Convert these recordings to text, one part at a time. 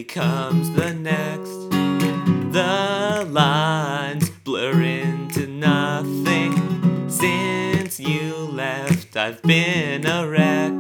becomes the next. The lines blur into nothing. Since you left, I've been a wreck.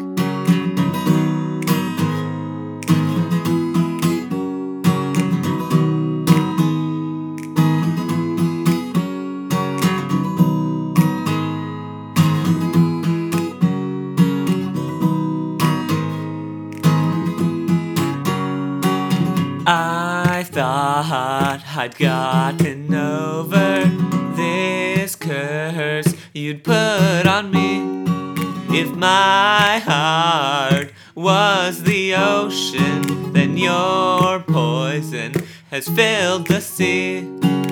I thought I'd gotten over this curse you'd put on me. If my heart was the ocean, then your poison has filled the sea.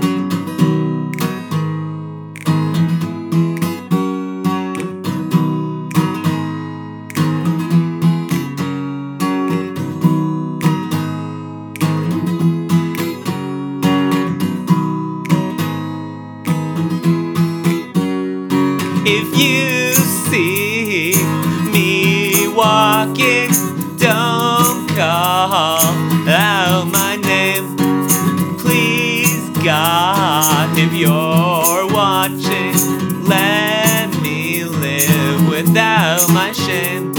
If you see me walking, don't call out my name. Please, God, if you're watching, let me live without my shame.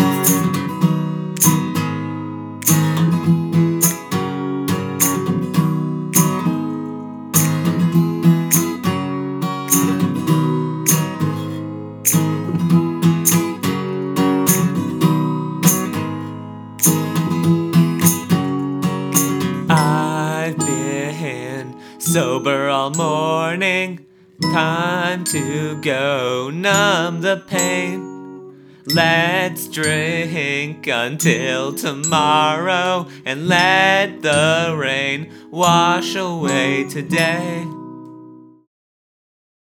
I've been sober all morning. Time to go numb the pain. Let's drink until tomorrow and let the rain wash away today.